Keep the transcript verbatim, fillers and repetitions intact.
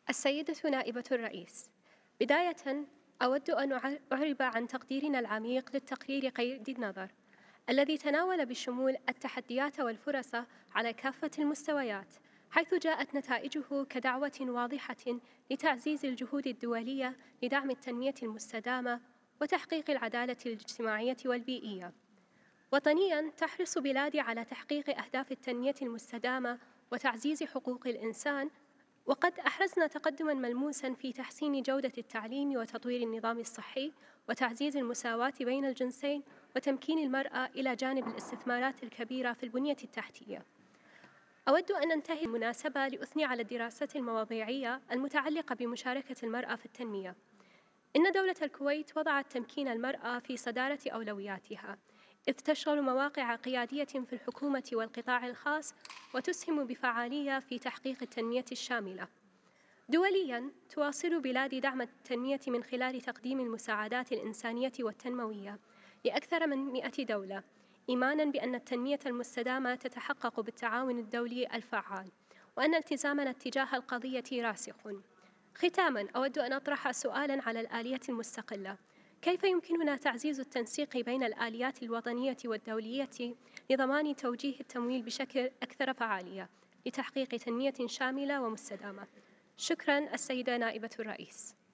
السيدة نائبة الرئيس، بداية أود أن أع- أعرب عن تقديرنا العميق للتقرير قيد النظر الذي تناول بشمول التحديات والفرص على كافة المستويات، حيث جاءت نتائجه كدعوة واضحة لتعزيز الجهود الدولية لدعم التنمية المستدامة وتحقيق العدالة الاجتماعية والبيئية. وطنياً، تحرص بلادي على تحقيق أهداف التنمية المستدامة وتعزيز حقوق الإنسان، وقد أحرزنا تقدماً ملموساً في تحسين جودة التعليم وتطوير النظام الصحي وتعزيز المساواة بين الجنسين وتمكين المرأة إلى جانب الاستثمارات الكبيرة في البنية التحتية. أود أن أنتهي المناسبة لأثني على الدراسة المواضيعية المتعلقة بمشاركة المرأة في التنمية. إن دولة الكويت وضعت تمكين المرأة في صدارة أولوياتها، إذ تشغل مواقع قيادية في الحكومة والقطاع الخاص وتسهم بفعالية في تحقيق التنمية الشاملة. دولياً، تواصل بلادي دعم التنمية من خلال تقديم المساعدات الإنسانية والتنموية لأكثر من مئة دولة، إيماناً بأن التنمية المستدامة تتحقق بالتعاون الدولي الفعال، وأن التزامنا تجاه القضية راسخ. ختاماً، أود أن أطرح سؤالاً على الآلية المستقلة: كيف يمكننا تعزيز التنسيق بين الآليات الوطنية والدولية لضمان توجيه التمويل بشكل أكثر فعالية لتحقيق تنمية شاملة ومستدامة؟ شكراً السيدة نائبة الرئيس.